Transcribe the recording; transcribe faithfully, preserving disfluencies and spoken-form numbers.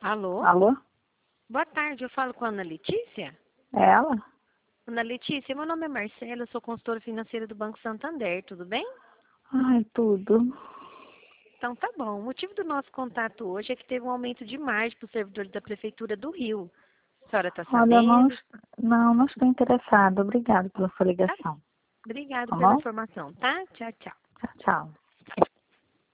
Alô? Alô? Boa tarde, eu falo com a Ana Letícia? É ela? Ana Letícia, meu nome é Marcela, eu sou consultora financeira do Banco Santander, tudo bem? Ai, tudo. Então tá bom. O motivo do nosso contato hoje é que teve um aumento de margem para os servidores da Prefeitura do Rio. A senhora está Olha, não, sabendo? não, não estou interessada. Obrigada pela sua Tá. ligação. Obrigada Tá pela bom? informação, tá? Tchau, tchau. Tchau, tchau.